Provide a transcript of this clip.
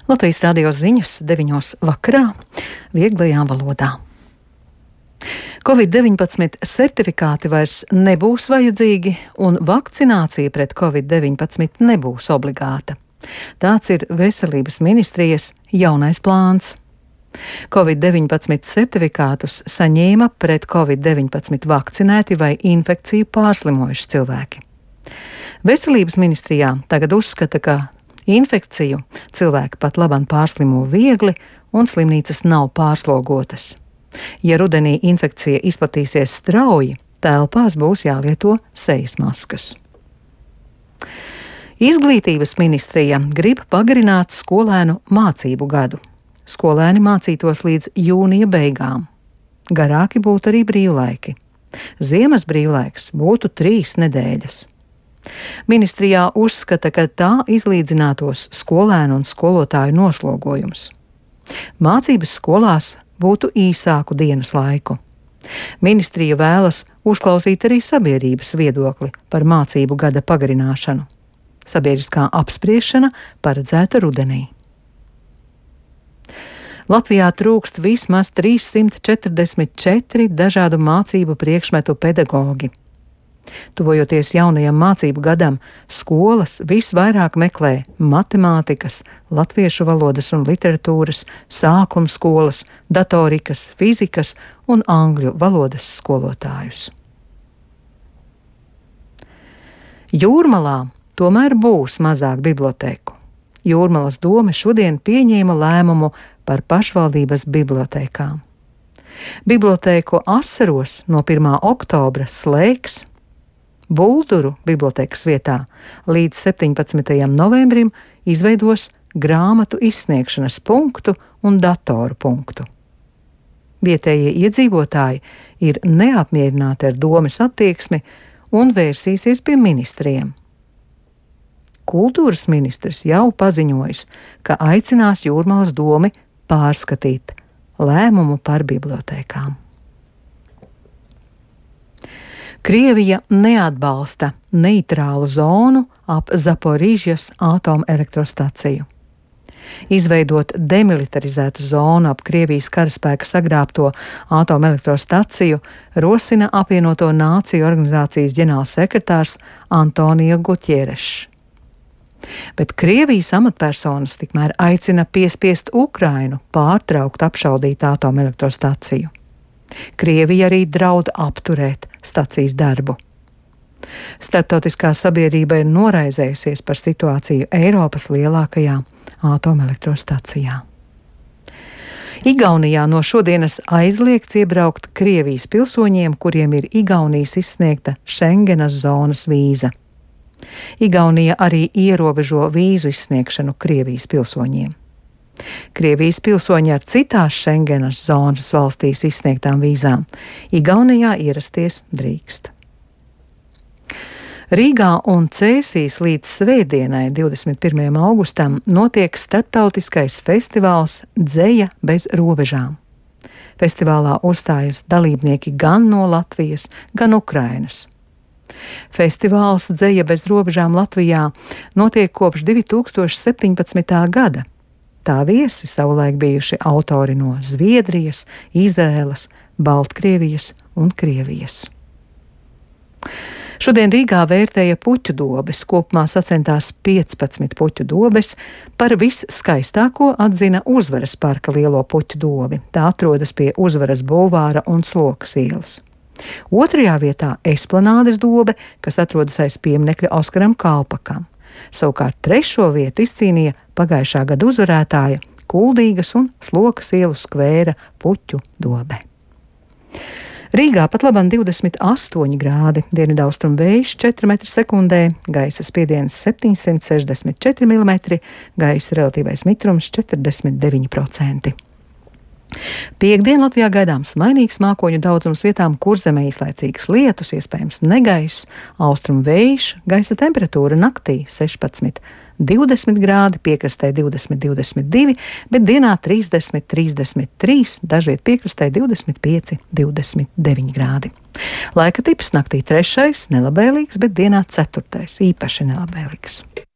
Latvijas radio ziņas 9. vakarā vieglajā valodā. Covid-19 certifikāti vairs nebūs vajadzīgi un vakcinācija pret Covid-19 nebūs obligāta. Tāds ir Veselības ministrijas jaunais plāns. Covid-19 certifikātus saņēma pret Covid-19 vakcinēti vai infekciju pārslimojuši cilvēki. Veselības ministrijā tagad uzskata, ka infekciju cilvēki pat labāk pārslimo viegli un slimnīcas nav pārslogotas. Ja rudenī infekcija izplatīsies strauji, telpās būs jālieto sejas maskas. Izglītības ministrija grib pagarināt skolēnu mācību gadu. Skolēni mācītos līdz jūnija beigām. Garāki būtu arī brīvlaiki. Ziemas brīvlaiks būtu 3 nedēļas. Ministrijā uzskata, ka tā izlīdzinātos skolēnu un skolotāju noslogojums. Mācības skolās būtu īsāku dienas laiku. Ministrija vēlas uzklausīt arī sabiedrības viedokli par mācību gada pagarināšanu. Sabiedriskā apspriešana paredzēta rudenī. Latvijā trūkst vismaz 344 dažādu mācību priekšmetu pedagoģi. Tuvojoties jaunajam mācību gadam, skolas visvairāk meklē matemātikas, latviešu valodas un literatūras, sākuma skolas, datorikas, fizikas un angļu valodas skolotājus. Jūrmalā tomēr būs mazāk bibliotēku. Jūrmalas dome šodien pieņēma lēmumu par pašvaldības bibliotēkām. Bibliotēku Asaros no 1. oktobra slēgs, Bulduru bibliotēkas vietā līdz 17. novembrim izveidos grāmatu izsniegšanas punktu un datoru punktu. Vietējie iedzīvotāji ir neapmierināti ar domes attieksmi un vērsīsies pie ministriem. Kultūras ministrs jau paziņojis, ka aicinās Jūrmalas domi pārskatīt lēmumu par bibliotēkām. Krievija neatbalsta neitrālu zonu ap Zaporižjas atomelektrostaciju. Izveidot demilitarizētu zonu ap Krievijas karaspēka sagrābto atomelektrostaciju rosina apvienoto nāciju organizācijas ģenerālsekretārs Antonio Gutierešs. Bet Krievijas amatpersonas tikmēr aicina piespiest Ukrainu pārtraukt apšaudīt atomelektrostaciju. Krievija arī draud apturēt stacijas darbu. Starptautiskā sabiedrība ir noraizējusies par situāciju Eiropas lielākajā atomelektrostacijā. Igaunijā no šodienas aizliegts iebraukt Krievijas pilsoņiem, kuriem ir Igaunijas izsniegta Schengenas zonas vīza. Igaunija arī ierobežo vīzu izsniegšanu Krievijas pilsoņiem. Krievijas pilsoņi ar citās Schengenas zonas valstīs izsniegtām vīzām Igaunijā ierasties drīkst. Rīgā un Cēsīs līdz svētdienai, 21. augustam, notiek starptautiskais festivāls Dzeja bez robežām. Festivālā uzstājas dalībnieki gan no Latvijas, gan Ukrainas. Festivāls Dzeja bez robežām Latvijā notiek kopš 2017. gada. Tā viesi savulaik bijuši autori no Zviedrijas, Izraēlas, Baltkrievijas un Krievijas. Šodien Rīgā vērtēja puķu dobes, kopumā sacentās 15 puķu dobes, par visskaistāko atzina Uzvaras parka lielo puķu dobi. Tā atrodas pie Uzvaras bulvāra un Slokas ielas. Otrajā vietā Esplanādes dobe, kas atrodas aiz pieminekļa Oskaram Kalpakam. Savukārt 3. vietu izcīnīja pagājušā gada uzvarētāja Kuldīgas un Slokas ielu skvēra puķu dobe. Rīgā pat labam 28 grādi, dienvidaustrumu vējš 4 m/sekundē, gaisa spiediens 764 mm, gaisa relatīvais mitrums 49%. Piektdien Latvijā gaidāms mainīgs mākoņu daudzums, vietām Kurzemē īslaicīgas lietus, iespējams negaiss, austrumu vējš, gaisa temperatūra naktī 16–20 grādi, piekrastē 20–22, bet dienā 30–33, dažviet piekrastē 25–29 grādi. Laika tips naktī 3. nelabēlīgs, bet dienā 4. īpaši nelabēlīgs.